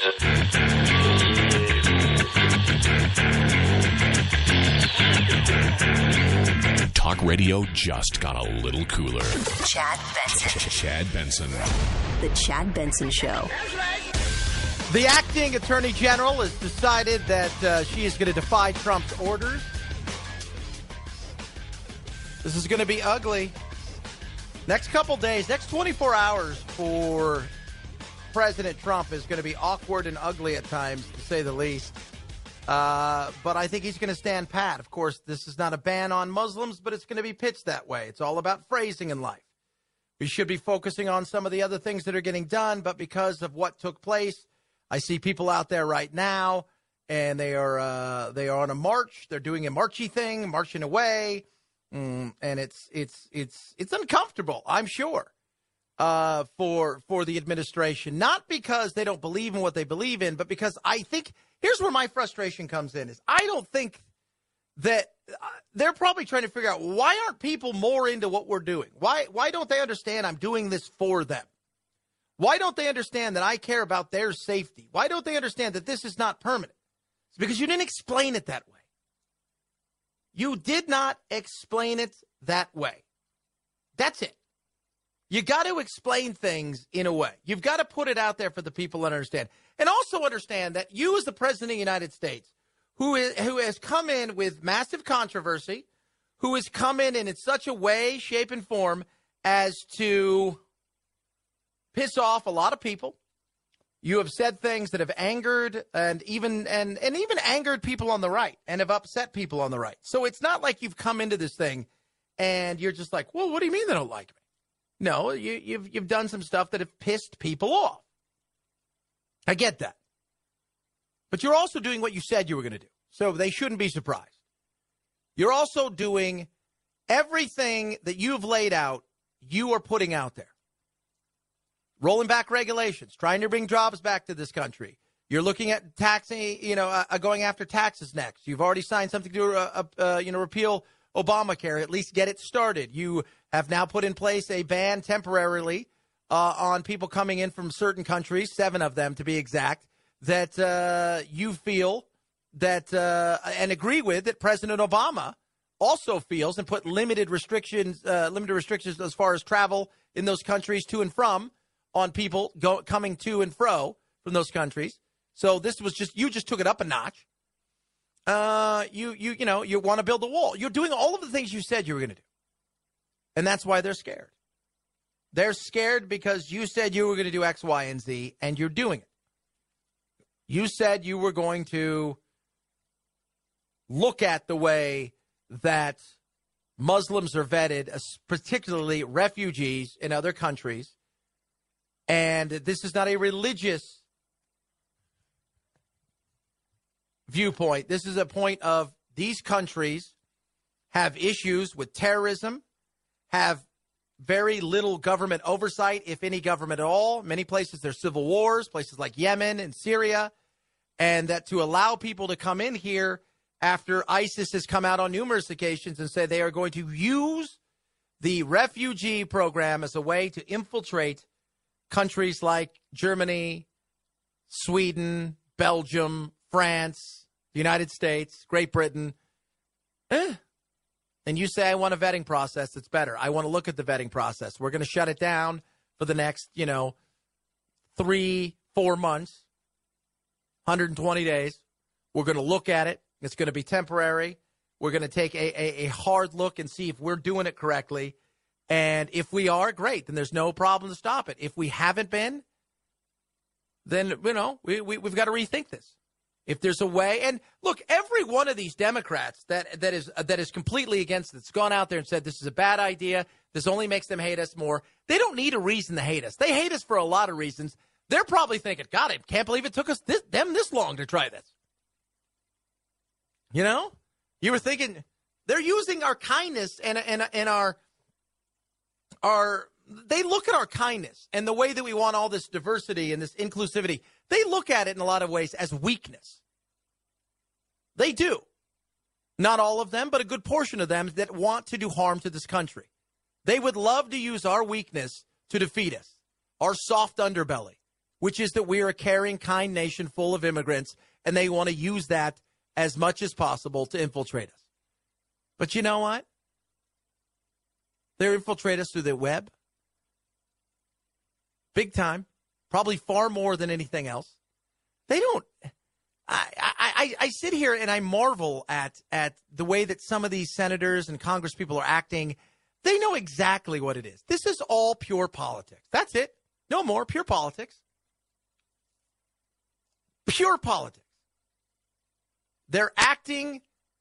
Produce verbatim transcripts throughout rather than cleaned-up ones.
Talk radio just got a little cooler. Chad Benson. Chad Benson. The Chad Benson Show. The acting attorney general has decided that uh, she is going to defy Trump's orders. This is going to be ugly. Next couple days, next twenty-four hours for President Trump is going to be awkward and ugly at times, to say the least. Uh, but I think he's going to stand pat. Of course, this is not a ban on Muslims, but it's going to be pitched that way. It's all about phrasing in life. We should be focusing on some of the other things that are getting done, but because of what took place, I see people out there right now, and they are uh, they are on a march. They're doing a marchy thing, marching away, mm, and it's it's it's it's uncomfortable, I'm sure, uh, for for the administration. Not because they don't believe in what they believe in, but because I think. Here's where my frustration comes in is I don't think that uh, they're probably trying to figure out why aren't people more into what we're doing? Why why don't they understand I'm doing this for them? Why don't they understand that I care about their safety? Why don't they understand that this is not permanent? It's because you didn't explain it that way. You did not explain it that way. That's it. You got to explain things in a way. You've got to put it out there for the people to understand. And also understand that you as the president of the United States, who is who has come in with massive controversy, who has come in in such a way, shape, and form as to piss off a lot of people. You have said things that have angered and even and, and even angered people on the right and have upset people on the right. So it's not like you've come into this thing and you're just like, well, what do you mean they don't like me? No, you, you've you've done some stuff that have pissed people off. I get that. But you're also doing what you said you were going to do. So they shouldn't be surprised. You're also doing everything that you've laid out, you are putting out there. Rolling back regulations, trying to bring jobs back to this country. You're looking at taxing, you know, uh, going after taxes next. You've already signed something to, uh, uh, you know, repeal Obamacare, at least get it started. You have now put in place a ban temporarily uh, on people coming in from certain countries, seven of them to be exact, that uh, you feel that uh, and agree with that President Obama also feels and put limited restrictions, uh, limited restrictions as far as travel in those countries to and from on people go, coming to and fro from those countries. So this was just, you just took it up a notch. Uh, you, you, you know, you want to build a wall. You're doing all of the things you said you were going to do. And that's why they're scared. They're scared because you said you were going to do X, Y, and Z, and you're doing it. You said you were going to look at the way that Muslims are vetted, particularly refugees in other countries. And this is not a religious viewpoint. This is a point of these countries have issues with terrorism, have very little government oversight, if any government at all. Many places there's civil wars, places like Yemen and Syria, and that to allow people to come in here after ISIS has come out on numerous occasions and said they are going to use the refugee program as a way to infiltrate countries like Germany, Sweden, Belgium, France, the United States, Great Britain. Eh. And you say, I want a vetting process that's better. I want to look at the vetting process. We're going to shut it down for the next, you know, three, four months, one hundred twenty days. We're going to look at it. It's going to be temporary. We're going to take a, a, a hard look and see if we're doing it correctly. And if we are, great, then there's no problem to stop it. If we haven't been, then, you know, we, we, we've got to rethink this. If there's a way, and look, every one of these Democrats that that is that is completely against it, that's gone out there and said this is a bad idea, this only makes them hate us more. They don't need a reason to hate us. They hate us for a lot of reasons. They're probably thinking, God, I can't believe it took us this, them this long to try this. You know, you were thinking they're using our kindness and and and our our. They look at our kindness and the way that we want all this diversity and this inclusivity. They look at it in a lot of ways as weakness. They do. Not all of them, but a good portion of them that want to do harm to this country. They would love to use our weakness to defeat us, our soft underbelly. which is that we are a caring, kind nation full of immigrants, and they want to use that as much as possible to infiltrate us. But you know what? They infiltrate us through the web. Big time. Probably far more than anything else. They don't. I, I, I sit here and I marvel at, at the way that some of these senators and Congress people are acting. They know exactly what it is. This is all pure politics. That's it. No more. Pure politics. Pure politics. They're acting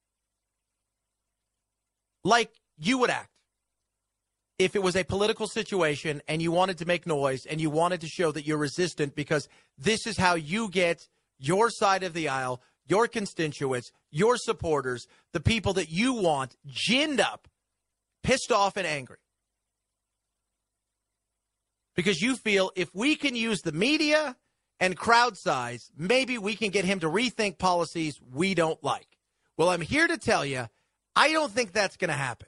like you would act if it was a political situation and you wanted to make noise and you wanted to show that you're resistant, because this is how you get your side of the aisle, your constituents, your supporters, the people that you want ginned up, pissed off and angry. Because you feel if we can use the media and crowd size, maybe we can get him to rethink policies we don't like. Well, I'm here to tell you, I don't think that's going to happen.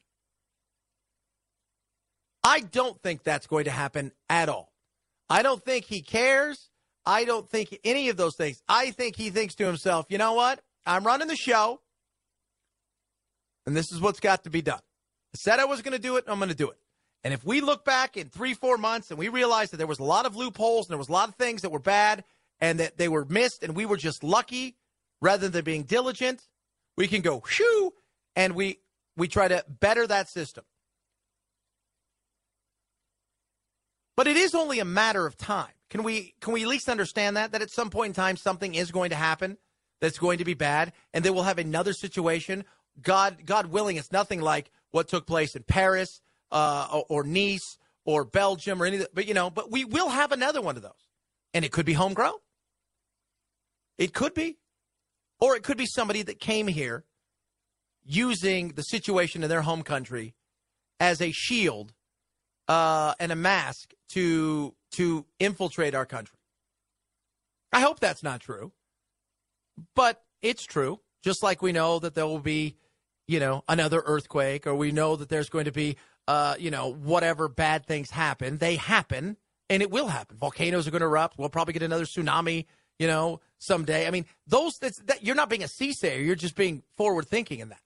I don't think that's going to happen at all. I don't think he cares. I don't think any of those things. I think he thinks to himself, you know what? I'm running the show, and this is what's got to be done. I said I was going to do it, I'm going to do it. And if we look back in three, four months and we realize that there was a lot of loopholes and there was a lot of things that were bad and that they were missed and we were just lucky rather than being diligent, we can go, shoo, and we we try to better that system. But it is only a matter of time. Can we can we at least understand that? That at some point in time something is going to happen that's going to be bad, and then we'll have another situation. God God willing, it's nothing like what took place in Paris uh, or, or Nice or Belgium or anything. But, you know, but we will have another one of those. And it could be homegrown. It could be. Or it could be somebody that came here using the situation in their home country as a shield uh, and a mask to to infiltrate our country. I hope that's not true, but it's true. Just like we know that there will be, you know, another earthquake, or we know that there's going to be, uh, you know, whatever bad things happen. They happen, and it will happen. Volcanoes are going to erupt. We'll probably get another tsunami, you know, someday. I mean, those that's, that you're not being a soothsayer. You're just being forward thinking in that.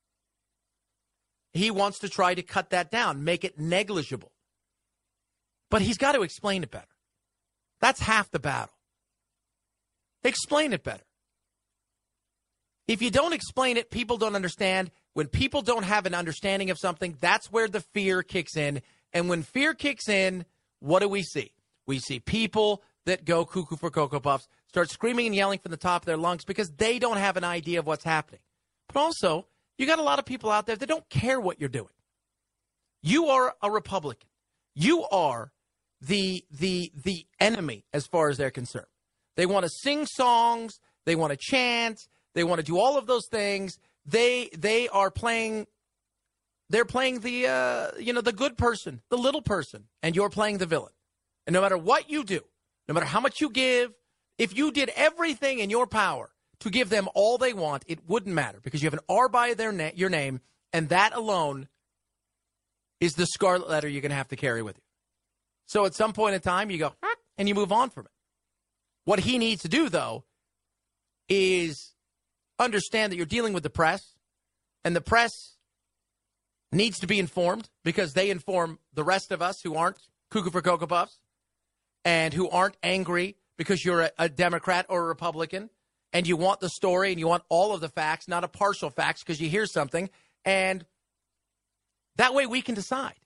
He wants to try to cut that down, make it negligible. But he's got to explain it better. That's half the battle. Explain it better. If you don't explain it, people don't understand. When people don't have an understanding of something, that's where the fear kicks in. And when fear kicks in, what do we see? We see people that go cuckoo for Cocoa Puffs, start screaming and yelling from the top of their lungs because they don't have an idea of what's happening. But also, you got a lot of people out there that don't care what you're doing. You are a Republican. You are the the the enemy as far as they're concerned. They want to sing songs. They want to chant. They want to do all of those things. They they are playing. They're playing the uh, you know the good person, the little person, and you're playing the villain. And no matter what you do, no matter how much you give, if you did everything in your power to give them all they want, it wouldn't matter because you have an R by their na- your name, and that alone is the scarlet letter you're going to have to carry with you. So at some point in time, you go, and you move on from it. What he needs to do, though, is understand that you're dealing with the press, and the press needs to be informed because they inform the rest of us who aren't cuckoo for Cocoa Puffs and who aren't angry because you're a, a Democrat or a Republican, and you want the story and you want all of the facts, not a partial facts because you hear something, and that way we can decide.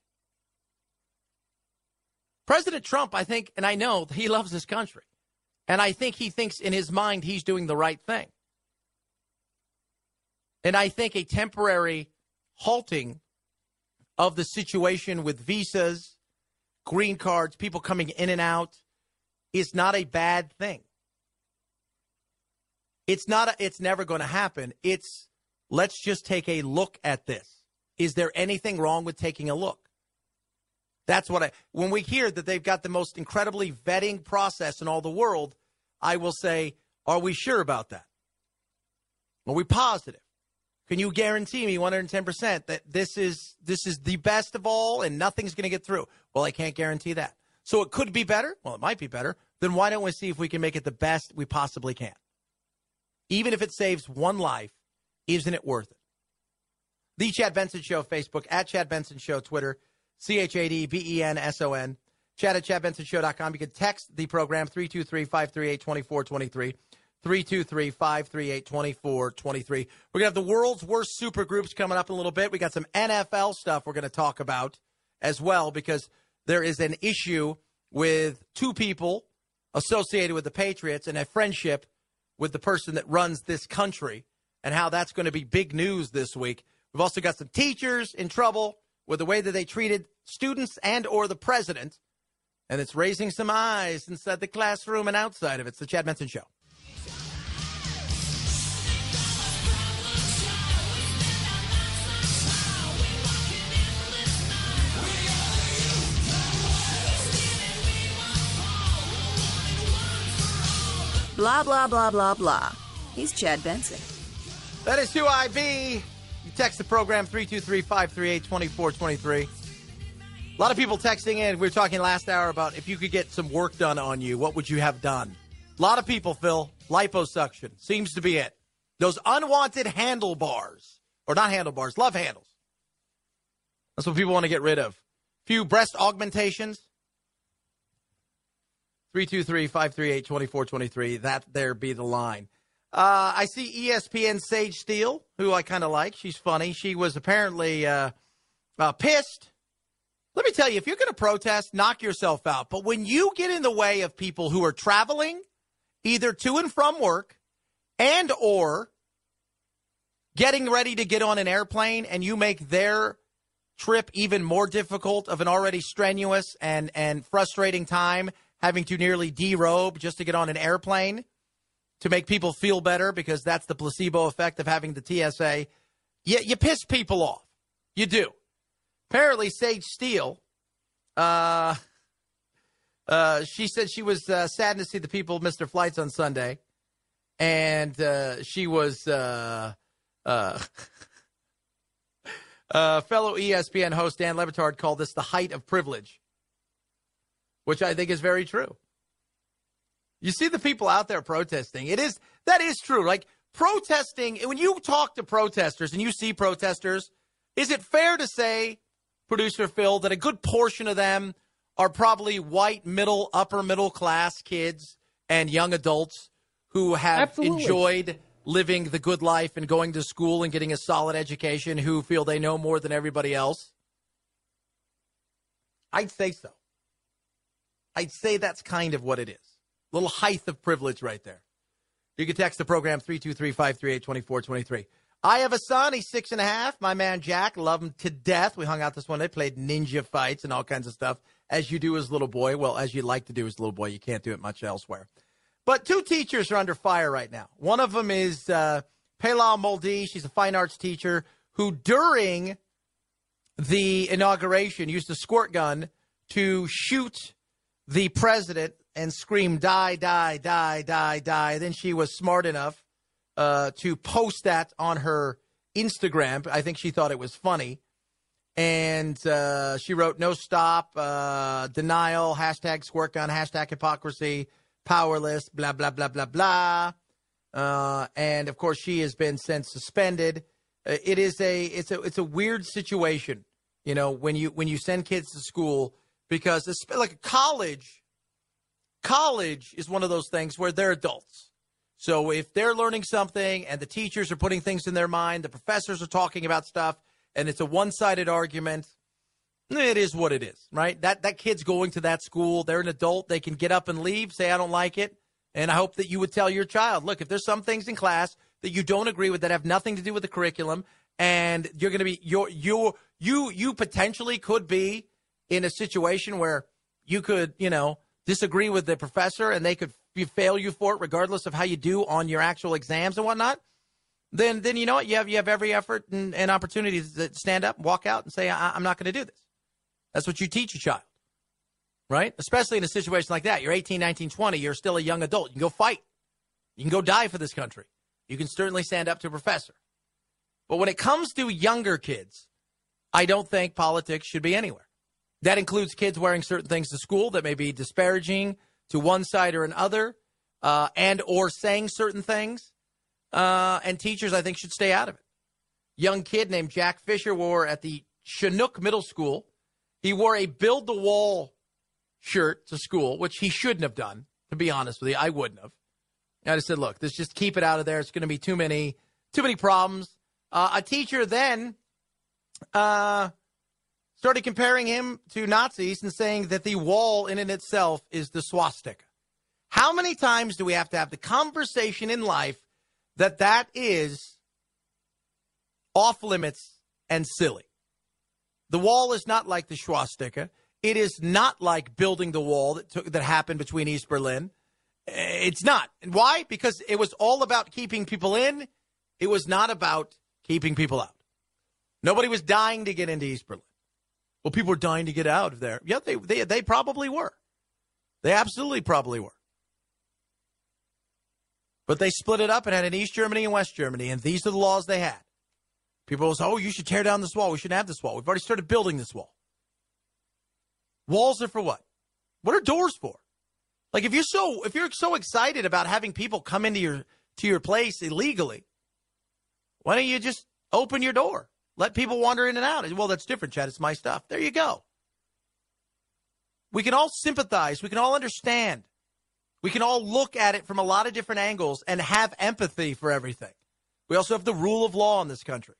President Trump, I think, and I know he loves this country, and I think he thinks in his mind he's doing the right thing. And I think a temporary halting of the situation with visas, green cards, people coming in and out is not a bad thing. It's not. A, it's never going to happen. It's let's just take a look at this. Is there anything wrong with taking a look? That's what I, when we hear that they've got the most incredibly vetting process in all the world, I will say, are we sure about that? Are we positive? Can you guarantee me one hundred ten percent that this is this is the best of all and nothing's going to get through? Well, I can't guarantee that. So it could be better. Well, it might be better. then why don't we see if we can make it the best we possibly can? Even if it saves one life, isn't it worth it? The Chad Benson Show, Facebook, at Chad Benson Show, Twitter, C H A D B E N S O N, Chad at chad benson show dot com. You can text the program, three two three, five three eight, two four two three, three two three, five three eight, two four two three. We're going to have the world's worst super groups coming up in a little bit. We got some N F L stuff we're going to talk about as well, because there is an issue with two people associated with the Patriots and a friendship with the person that runs this country, and how that's going to be big news this week. We've also got some teachers in trouble with the way that they treated students and or the president, and it's raising some eyes inside the classroom and outside of it. It's the Chad Benson Show. Blah, blah, blah, blah, blah. He's Chad Benson. That is who I be. You text the program, three two three, five three eight, two four two three. A lot of people texting in. We were talking last hour about if you could get some work done on you, what would you have done? A lot of people, Phil, liposuction seems to be it. Those unwanted handlebars, or not handlebars, love handles. That's what people want to get rid of. Few breast augmentations. three two three, five three eight, two four two three. That there be the line. Uh, I see E S P N Sage Steele, who I kind of like. She's funny. She was apparently uh, uh, pissed. Let me tell you, if you're going to protest, knock yourself out. But when you get in the way of people who are traveling, either to and from work and or getting ready to get on an airplane, and you make their trip even more difficult of an already strenuous and, and frustrating time, having to nearly derobe just to get on an airplane to make people feel better, because that's the placebo effect of having the T S A, you, you piss people off. You do. Apparently, Sage Steele, uh, uh, she said she was uh, sad to see the people miss their flights on Sunday. And uh, she was uh, uh, uh, fellow E S P N host Dan Le Batard called this the height of privilege, which I think is very true. You see the people out there protesting. It is, that is true. Like protesting, when you talk to protesters and you see protesters, is it fair to say, producer Phil, that a good portion of them are probably white, middle, upper middle class kids and young adults who have Absolutely. enjoyed living the good life and going to school and getting a solid education, who feel they know more than everybody else? I'd say so. I'd say that's kind of what it is. Little height of privilege right there. You can text the program, three two three, five three eight, two four two three. I have a son. He's six and a half. My man Jack, love him to death. We hung out this one day, played ninja fights and all kinds of stuff, as you do as a little boy. Well, as you like to do as a little boy. You can't do it much elsewhere. But two teachers are under fire right now. One of them is uh, Paylal Moldi. She's a fine arts teacher who, during the inauguration, used a squirt gun to shoot the president and scream, die, die, die, die, die. Then she was smart enough uh, to post that on her Instagram. I think she thought it was funny. And uh, she wrote, no stop, uh, denial, hashtag squirt gun, hashtag hypocrisy, powerless, blah, blah, blah, blah, blah. Uh, and, of course, she has been since suspended. Uh, it is a it's a it's a weird situation, you know, when you when you send kids to school, because it's like a college. College is one of those things where they're adults. So if they're learning something and the teachers are putting things in their mind, the professors are talking about stuff, and it's a one-sided argument, it is what it is, right? That that kid's going to that school. They're an adult. They can get up and leave, say, I don't like it. And I hope that you would tell your child, look, if there's some things in class that you don't agree with that have nothing to do with the curriculum, and you're going to be, you're, you're, you you potentially could be in a situation where you could, you know, disagree with the professor and they could fail you for it regardless of how you do on your actual exams and whatnot, then, then you know what? You have, you have every effort and, and opportunity to stand up, walk out, and say, I, I'm not going to do this. That's what you teach a child, right? Especially in a situation like that. You're eighteen, nineteen, twenty. You're still a young adult. You can go fight. You can go die for this country. You can certainly stand up to a professor. But when it comes to younger kids, I don't think politics should be anywhere. That includes kids wearing certain things to school that may be disparaging to one side or another, uh, and or saying certain things. Uh, and teachers, I think, should stay out of it. Young kid named Jack Fisher wore at the Chinook Middle School. He wore a Build the Wall shirt to school, which he shouldn't have done, to be honest with you. I wouldn't have. I just said, look, let's just keep it out of there. It's going to be too many, too many problems. Uh, a teacher then uh, started comparing him to Nazis and saying that the wall in and itself is the swastika. How many times do we have to have the conversation in life that that is off limits and silly? The wall is not like the swastika. It is not like building the wall that took, that happened between East Berlin. It's not. And why? Because it was all about keeping people in. It was not about keeping people out. Nobody was dying to get into East Berlin. Well, people were dying to get out of there. Yeah, they they, they probably were. They absolutely probably were. But they split it up and had an East Germany and West Germany, and these are the laws they had. People will say, oh, you should tear down this wall. We shouldn't have this wall. We've already started building this wall. Walls are for what? What are doors for? Like, if you're so if you're so excited about having people come into your to your place illegally, why don't you just open your door? Let people wander in and out. Well, that's different, Chad. It's my stuff. There you go. We can all sympathize. We can all understand. We can all look at it from a lot of different angles and have empathy for everything. We also have the rule of law in this country.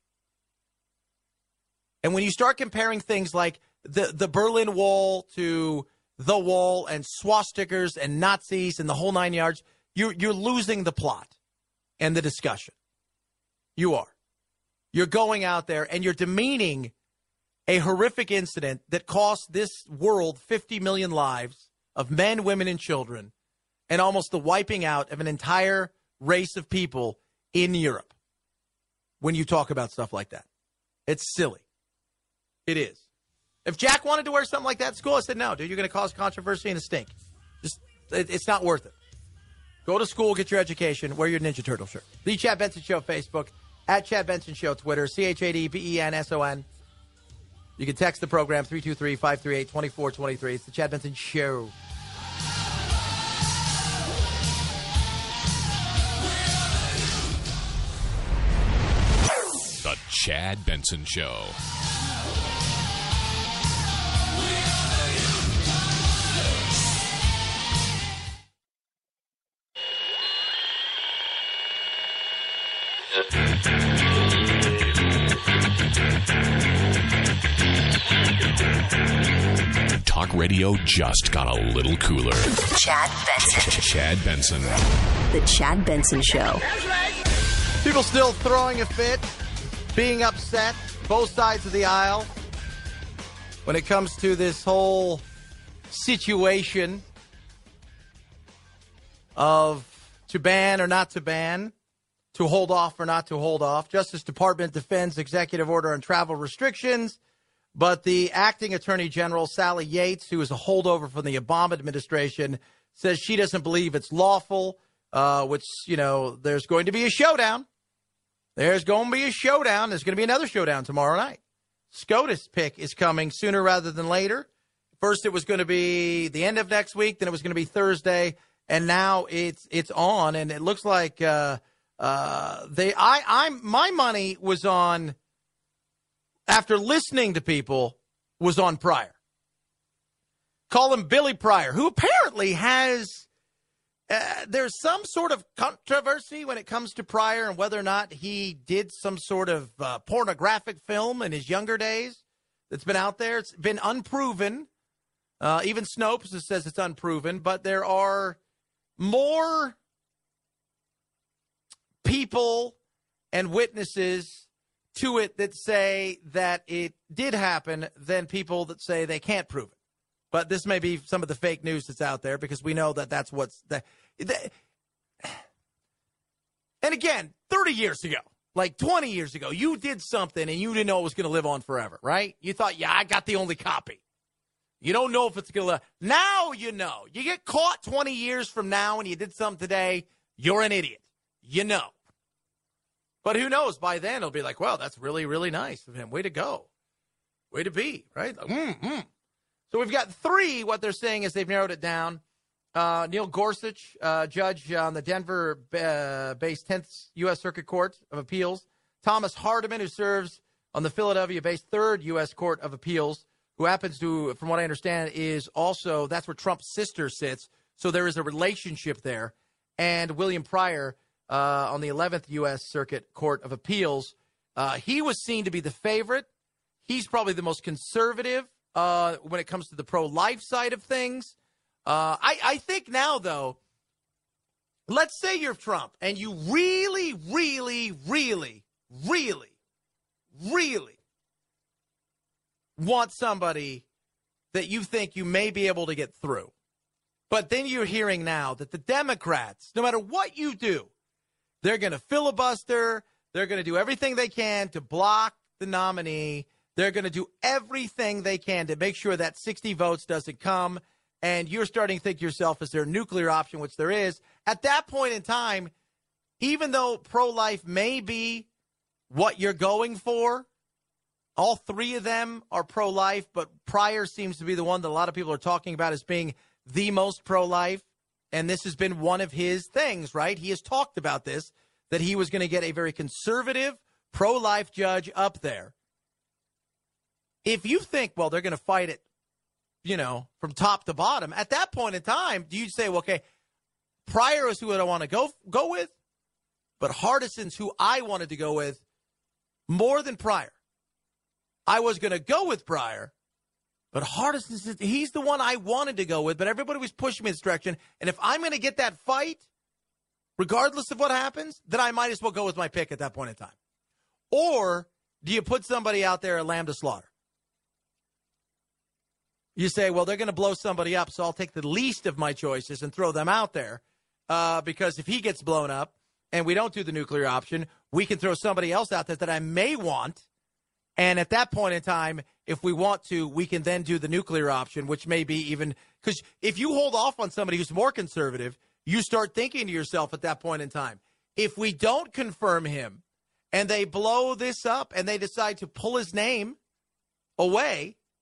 And when you start comparing things like the, the Berlin Wall to the wall and swastikas and Nazis and the whole nine yards, you're, you're losing the plot and the discussion. You are. You're going out there and you're demeaning a horrific incident that cost this world fifty million lives of men, women, and children, and almost the wiping out of an entire race of people in Europe when you talk about stuff like that. It's silly. It is. If Jack wanted to wear something like that at school, I said, no, dude, you're going to cause controversy and a stink. Just, it, it's not worth it. Go to school, get your education, wear your Ninja Turtle shirt. The Chad Benson Show Facebook, at Chad Benson Show Twitter, C H A D B E N S O N. You can text the program, three two three, five three eight, two four two three. It's the Chad Benson Show. The Chad Benson Show. Talk radio just got a little cooler. Chad Benson. Chad Benson. The Chad Benson Show. People still throwing a fit, being upset, both sides of the aisle, when it comes to this whole situation of to ban or not to ban, to hold off or not to hold off. Justice Department defends executive order on travel restrictions, but the acting attorney general, Sally Yates, who is a holdover from the Obama administration, says she doesn't believe it's lawful, uh, which, you know, there's going to be a showdown. There's going to be a showdown. There's going to be another showdown tomorrow night. SCOTUS pick is coming sooner rather than later. First, it was going to be the end of next week. Then it was going to be Thursday. And now it's it's on. And it looks like uh, uh, they I I'm my money was on, after listening to people, was on Pryor. Call him Billy Pryor, who apparently has Uh, there's some sort of controversy when it comes to Pryor and whether or not he did some sort of uh, pornographic film in his younger days that's been out there. It's been unproven. Uh, even Snopes says it's unproven, but there are more people and witnesses to it that say that it did happen than people that say they can't prove it. But this may be some of the fake news that's out there because we know that that's what's the, the and again, thirty years ago, like twenty years ago, you did something and you didn't know it was going to live on forever, right? You thought, yeah, I got the only copy. You don't know if it's going to live. Now you know. You get caught twenty years from now and you did something today, you're an idiot. You know. But who knows? By then, it'll be like, well, that's really, really nice of him. Way to go. Way to be, right? Like, mm-hmm. So we've got three. What they're saying is they've narrowed it down. Uh, Neil Gorsuch, uh, judge on the Denver-based tenth U S Circuit Court of Appeals. Thomas Hardiman, who serves on the Philadelphia-based third U S Court of Appeals, who happens to, from what I understand, is also, that's where Trump's sister sits. So there is a relationship there. And William Pryor uh, on the eleventh U S Circuit Court of Appeals. Uh, he was seen to be the favorite. He's probably the most conservative uh, when it comes to the pro-life side of things. Uh, I, I think now, though, let's say you're Trump and you really, really, really, really, really want somebody that you think you may be able to get through. But then you're hearing now that the Democrats, no matter what you do, they're going to filibuster. They're going to do everything they can to block the nominee. They're going to do everything they can to make sure that sixty votes doesn't come. And you're starting to think to yourself, is there a nuclear option, which there is? At that point in time, even though pro-life may be what you're going for, all three of them are pro-life, but Pryor seems to be the one that a lot of people are talking about as being the most pro-life. And this has been one of his things, right? He has talked about this, that he was going to get a very conservative pro-life judge up there. If you think, well, they're going to fight it, you know, from top to bottom, at that point in time, do you say, well, okay, Pryor is who I want to go go with, but Hardison's who I wanted to go with more than Pryor. I was going to go with Pryor, but Hardison's, he's the one I wanted to go with, but everybody was pushing me in this direction. And if I'm going to get that fight, regardless of what happens, then I might as well go with my pick at that point in time. Or do you put somebody out there, a lamb to slaughter? You say, well, they're going to blow somebody up, so I'll take the least of my choices and throw them out there uh, because if he gets blown up and we don't do the nuclear option, we can throw somebody else out there that I may want. And at that point in time, if we want to, we can then do the nuclear option, which may be even – because if you hold off on somebody who's more conservative, you start thinking to yourself at that point in time, if we don't confirm him and they blow this up and they decide to pull his name away –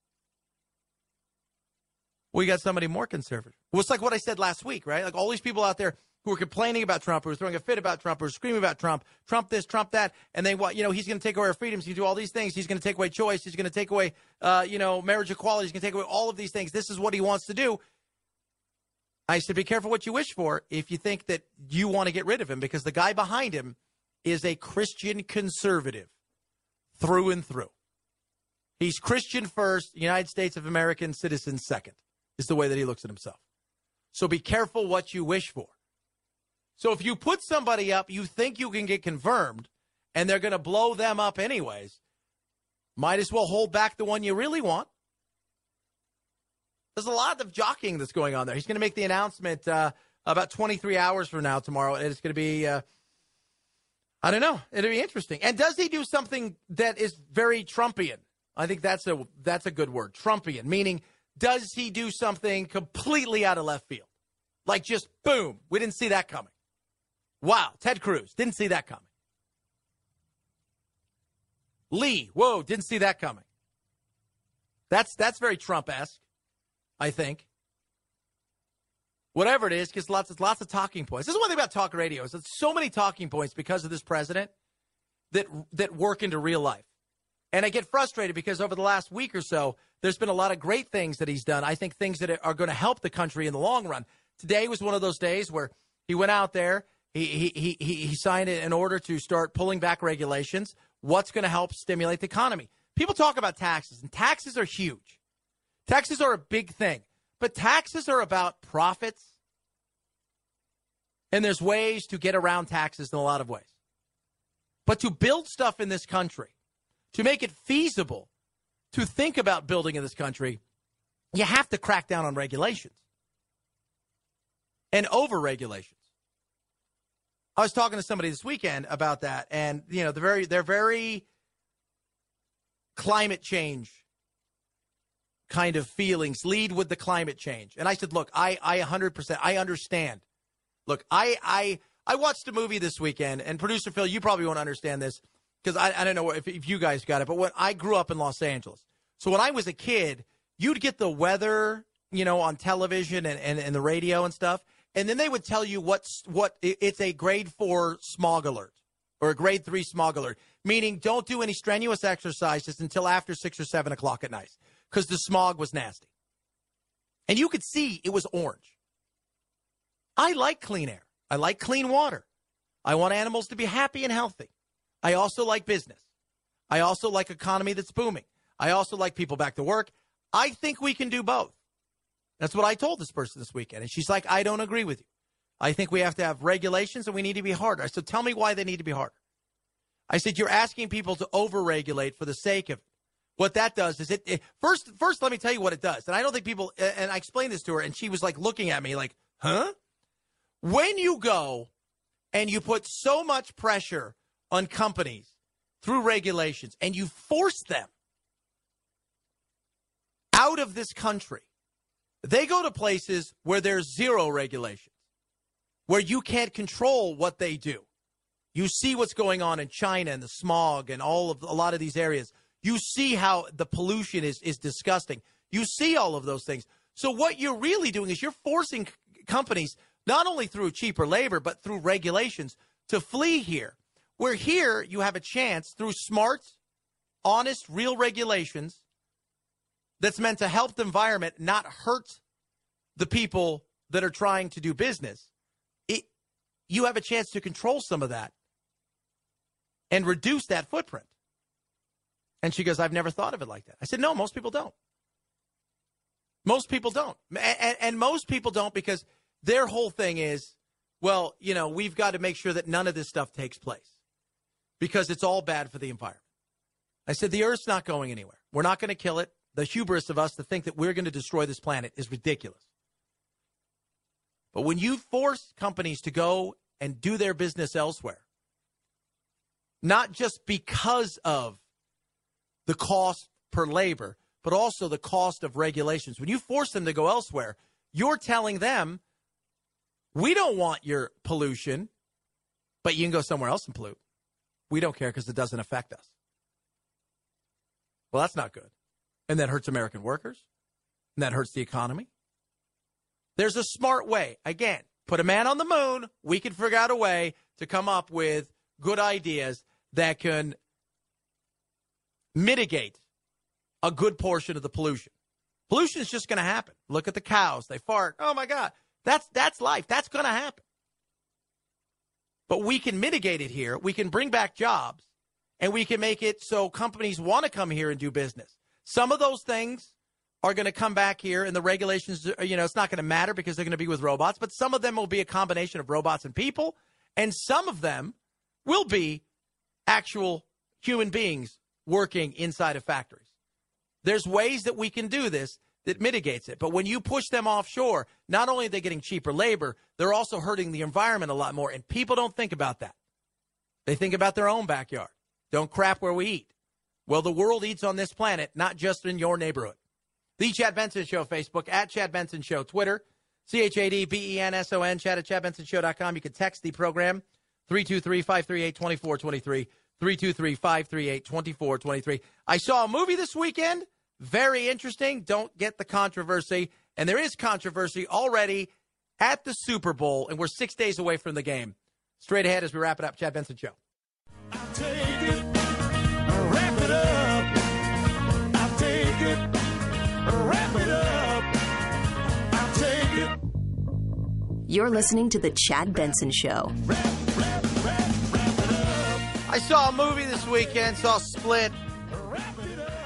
we got somebody more conservative. Well, it's like what I said last week, right? Like all these people out there who are complaining about Trump, who are throwing a fit about Trump, who are screaming about Trump, Trump this, Trump that, and they want, you know, he's going to take away our freedoms. He's going to do all these things. He's going to take away choice. He's going to take away, uh, you know, marriage equality. He's going to take away all of these things. This is what he wants to do. I said, be careful what you wish for if you think that you want to get rid of him, because the guy behind him is a Christian conservative through and through. He's Christian first, United States of American citizens second. Is the way that he looks at himself. So be careful what you wish for. So if you put somebody up, you think you can get confirmed, and they're going to blow them up anyways, might as well hold back the one you really want. There's a lot of jockeying that's going on there. He's going to make the announcement uh, about twenty-three hours from now tomorrow, and it's going to be, uh, I don't know, it'll be interesting. And does he do something that is very Trumpian? I think that's a that's a good word, Trumpian, meaning does he do something completely out of left field? Like just, boom, we didn't see that coming. Wow, Ted Cruz, didn't see that coming. Lee, whoa, didn't see that coming. That's that's very Trump-esque, I think. Whatever it is, because lots of, lots of talking points. This is one thing about talk radio, is that so many talking points because of this president that that work into real life. And I get frustrated because over the last week or so, there's been a lot of great things that he's done. I think things that are going to help the country in the long run. Today was one of those days where he went out there, he he he he signed an order to start pulling back regulations. What's going to help stimulate the economy? People talk about taxes, and taxes are huge. Taxes are a big thing, but taxes are about profits. And there's ways to get around taxes in a lot of ways. But to build stuff in this country, to make it feasible to think about building in this country, you have to crack down on regulations and over-regulations. I was talking to somebody this weekend about that, and you know, they're very, they're very climate change kind of feelings. Lead with the climate change, and I said, look, I, I one hundred percent, I understand. Look, I, I, I watched a movie this weekend, and producer Phil, you probably won't understand this because I, I don't know if, if you guys got it, but when I grew up in Los Angeles, so when I was a kid, you'd get the weather you know, on television and, and, and the radio and stuff. And then they would tell you what's what it's a grade four smog alert or a grade three smog alert, meaning don't do any strenuous exercises until after six or seven o'clock at night because the smog was nasty. And you could see it was orange. I like clean air. I like clean water. I want animals to be happy and healthy. I also like business. I also like economy that's booming. I also like people back to work. I think we can do both. That's what I told this person this weekend. And she's like, I don't agree with you. I think we have to have regulations and we need to be harder. I said, tell me why they need to be harder. I said, you're asking people to overregulate for the sake of it. What that does is it, it first, first, let me tell you what it does. And I don't think people, and I explained this to her and she was like looking at me like, huh? When you go and you put so much pressure on companies through regulations and you force them out of this country, they go to places where there's zero regulations, where you can't control what they do. You see what's going on in China and the smog and all of a lot of these areas. You see how the pollution is, is disgusting. You see all of those things. So what you're really doing is you're forcing c- companies, not only through cheaper labor, but through regulations, to flee here. Where here you have a chance through smart, honest, real regulations that's meant to help the environment, not hurt the people that are trying to do business. It, you have a chance to control some of that and reduce that footprint. And she goes, I've never thought of it like that. I said, no, most people don't. Most people don't. And, and most people don't because their whole thing is, well, you know, we've got to make sure that none of this stuff takes place because it's all bad for the environment. I said, the Earth's not going anywhere. We're not going to kill it. The hubris of us to think that we're going to destroy this planet is ridiculous. But when you force companies to go and do their business elsewhere, not just because of the cost per labor, but also the cost of regulations, when you force them to go elsewhere, you're telling them, we don't want your pollution, but you can go somewhere else and pollute. We don't care because it doesn't affect us. Well, that's not good. And that hurts American workers. And that hurts the economy. There's a smart way. Again, put a man on the moon. We can figure out a way to come up with good ideas that can mitigate a good portion of the pollution. Pollution is just going to happen. Look at the cows. They fart. Oh, my God. That's that's life. That's going to happen. But we can mitigate it here. We can bring back jobs. And we can make it so companies want to come here and do business. Some of those things are going to come back here, and the regulations, you know, it's not going to matter because they're going to be with robots. But some of them will be a combination of robots and people. And some of them will be actual human beings working inside of factories. There's ways that we can do this that mitigates it. But when you push them offshore, not only are they getting cheaper labor, they're also hurting the environment a lot more. And people don't think about that. They think about their own backyard. Don't crap where we eat. Well, the world eats on this planet, not just in your neighborhood. The Chad Benson Show, Facebook, at Chad Benson Show, Twitter, C H A D B E N S O N, Chad at chad benson show dot com. You can text the program, three two three, five three eight, two four two three, three two three, five three eight, two four two three. I saw a movie this weekend, very interesting. Don't get the controversy. And there is controversy already at the Super Bowl, and we're six days away from the game. Straight ahead as we wrap it up, Chad Benson Show. I'll take it, wrap it up. I'll take it, wrap it up. I'll take it. You're listening to The Chad Benson Show. Wrap, wrap, wrap, wrap it up. I saw a movie this weekend, saw Split. Wrap it up.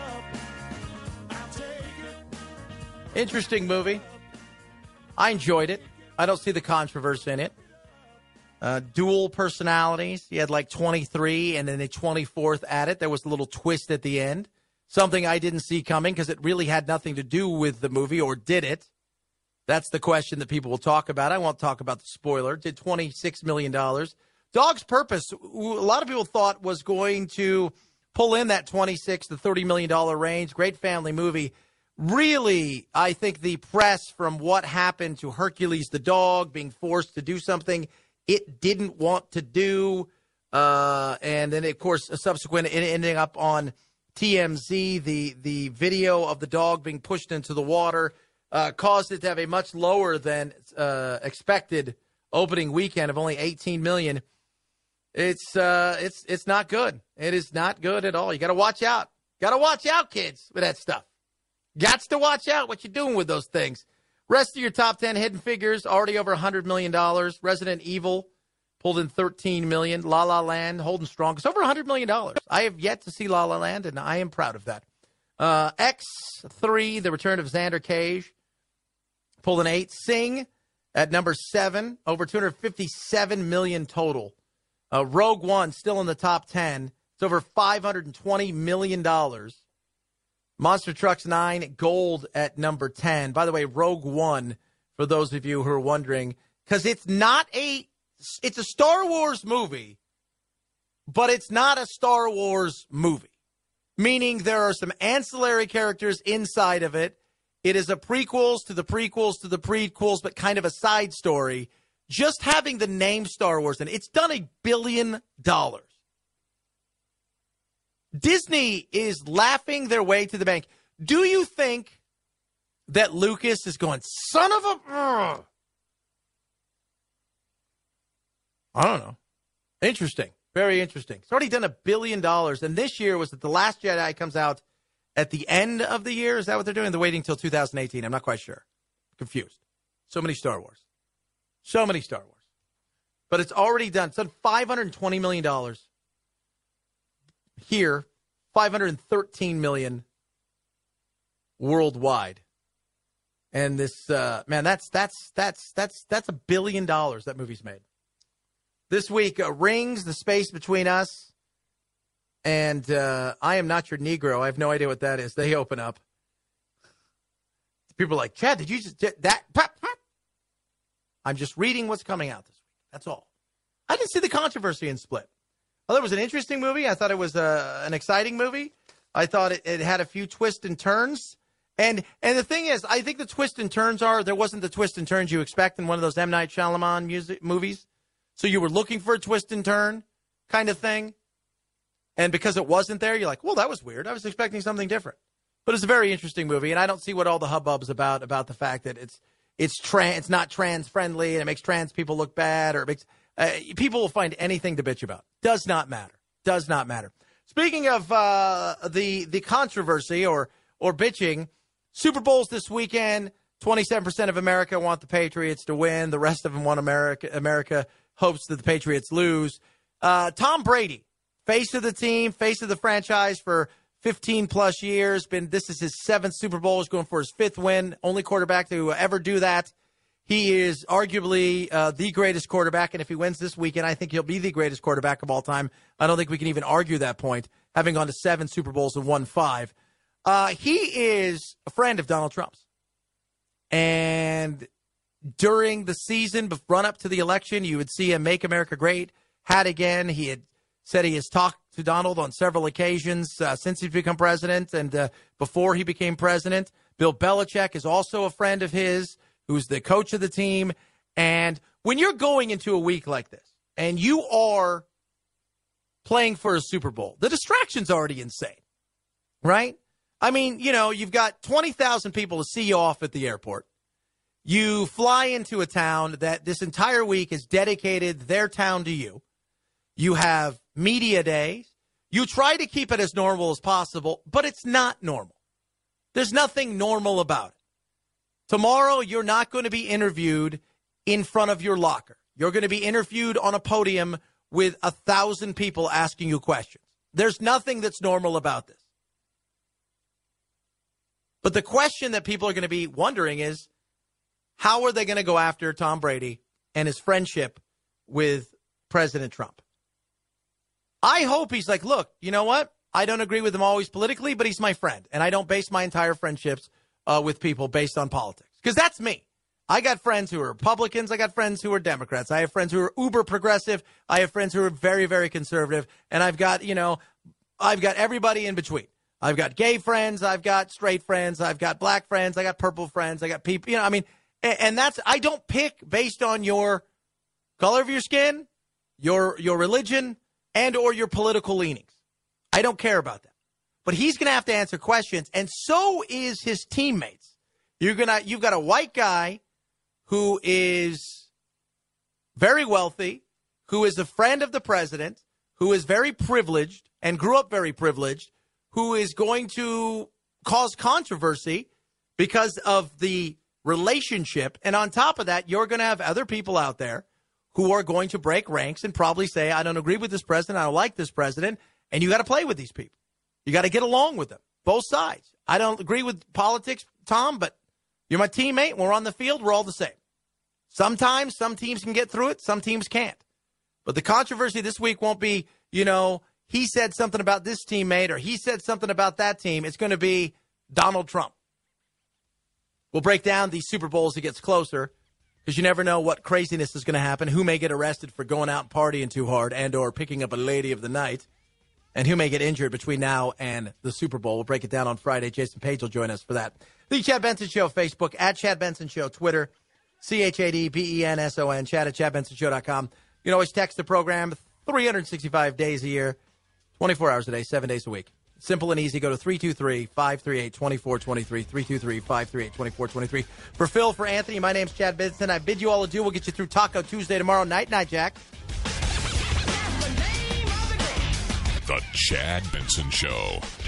I'll take it. Interesting movie. I enjoyed it. I don't see the controversy in it. Uh, dual personalities. He had like twenty-three and then a twenty-fourth at it. There was a little twist at the end. Something I didn't see coming because it really had nothing to do with the movie, or did it? That's the question that people will talk about. I won't talk about the spoiler. Did twenty-six million dollars. Dog's Purpose, a lot of people thought was going to pull in that twenty-six to thirty million dollars range. Great family movie. Really, I think the press from what happened to Hercules the dog being forced to do something it didn't want to do. Uh, and then, of course, a subsequent ending up on T M Z, the, the video of the dog being pushed into the water. uh, caused it to have a much lower than uh, expected opening weekend of only eighteen million dollars. It's uh, it's it's not good. It is not good at all. You got to watch out. Got to watch out, kids, with that stuff. Gots to watch out what you're doing with those things. Rest of your top ten hidden figures, already over one hundred million dollars. Resident Evil pulled in thirteen million dollars. La La Land holding strong. It's over one hundred million dollars. I have yet to see La La Land, and I am proud of that. Uh, X three, The Return of Xander Cage, pulled in eight. Sing at number seven, over two hundred fifty-seven million dollars total. Uh, Rogue One still in the top ten. It's over five hundred twenty million dollars. Monster Trucks nine, Gold at number ten. By the way, Rogue One, for those of you who are wondering, because it's not a, it's a Star Wars movie, but it's not a Star Wars movie. Meaning there are some ancillary characters inside of it. It is a prequels to the prequels to the prequels, but kind of a side story. Just having the name Star Wars in it, it's done a billion dollars. Disney is laughing their way to the bank. Do you think that Lucas is going, son of a... Ugh. I don't know. Interesting. Very interesting. It's already done a billion dollars. And this year was that The Last Jedi comes out at the end of the year. Is that what they're doing? They're waiting until two thousand eighteen. I'm not quite sure. Confused. So many Star Wars. So many Star Wars. But it's already done. It's done five hundred twenty million dollars. Here, five hundred thirteen million dollars worldwide. And this, uh, man, that's that's that's that's that's a billion dollars that movie's made. This week, uh, Rings, The Space Between Us, and uh, I Am Not Your Negro. I have no idea what that is. They open up. People are like, Chad, did you just did that? Pop, pop. I'm just reading what's coming out this week. That's all. I didn't see the controversy in Split. Well, it was an interesting movie. I thought it was uh, an exciting movie. I thought it, it had a few twists and turns. And and the thing is, I think the twists and turns are, there wasn't the twists and turns you expect in one of those M. Night Shyamalan music movies. So you were looking for a twist and turn kind of thing. And because it wasn't there, you're like, well, that was weird. I was expecting something different. But it's a very interesting movie. And I don't see what all the hubbub's about, about the fact that it's it's trans, it's not trans friendly and it makes trans people look bad, or it makes uh, people will find anything to bitch about. Does not matter. Does not matter. Speaking of uh, the the controversy or or bitching, Super Bowls this weekend. twenty-seven percent of America want the Patriots to win. The rest of them want America. America hopes that the Patriots lose. Uh, Tom Brady, face of the team, face of the franchise for fifteen plus years. Been this is his seventh Super Bowl. He's going for his fifth win. Only quarterback to ever do that. He is arguably uh, the greatest quarterback, and if he wins this weekend, I think he'll be the greatest quarterback of all time. I don't think we can even argue that point, having gone to seven Super Bowls and won five. Uh, he is a friend of Donald Trump's. And during the season, run up to the election, you would see him Make America Great hat again. He had said he has talked to Donald on several occasions uh, since he's become president and uh, before he became president. Bill Belichick is also a friend of his, who's the coach of the team. And when you're going into a week like this and you are playing for a Super Bowl, the distraction's already insane, right? I mean, you know, you've got twenty thousand people to see you off at the airport. You fly into a town that this entire week has dedicated their town to you. You have media days. You try to keep it as normal as possible, but it's not normal. There's nothing normal about it. Tomorrow, you're not going to be interviewed in front of your locker. You're going to be interviewed on a podium with a thousand people asking you questions. There's nothing that's normal about this. But the question that people are going to be wondering is, how are they going to go after Tom Brady and his friendship with President Trump? I hope he's like, look, you know what? I don't agree with him always politically, but he's my friend. And I don't base my entire friendships uh, with people based on politics. Because that's me. I got friends who are Republicans. I got friends who are Democrats. I have friends who are uber progressive. I have friends who are very, very conservative. And I've got, you know, I've got everybody in between. I've got gay friends. I've got straight friends. I've got black friends. I got purple friends. I got people, you know, I mean, and, and that's, I don't pick based on your color of your skin, your, your religion, and or your political leanings. I don't care about that. But he's going to have to answer questions, and so is his teammates. You're gonna, you've got a white guy who is very wealthy, who is a friend of the president, who is very privileged and grew up very privileged, who is going to cause controversy because of the relationship. And on top of that, you're going to have other people out there who are going to break ranks and probably say, I don't agree with this president, I don't like this president, and you got to play with these people. You got to get along with them, both sides. I don't agree with politics, Tom, but you're my teammate, and we're on the field, we're all the same. Sometimes some teams can get through it, some teams can't. But the controversy this week won't be, you know, he said something about this teammate or he said something about that team. It's going to be Donald Trump. We'll break down these Super Bowls as it gets closer because you never know what craziness is going to happen, who may get arrested for going out and partying too hard and or picking up a lady of the night, and who may get injured between now and the Super Bowl. We'll break it down on Friday. Jason Page will join us for that. The Chad Benson Show, Facebook, at Chad Benson Show, Twitter, C H A D B E N S O N, Chad at chad benson show dot com. You can always text the program three hundred sixty-five days a year, twenty-four hours a day, seven days a week. Simple and easy. Go to three two three, five three eight, two four two three, three two three, five three eight, two four two three. For Phil, for Anthony, my name's Chad Benson. I bid you all adieu. We'll get you through Taco Tuesday tomorrow night. Night, Jack. The Chad Benson Show.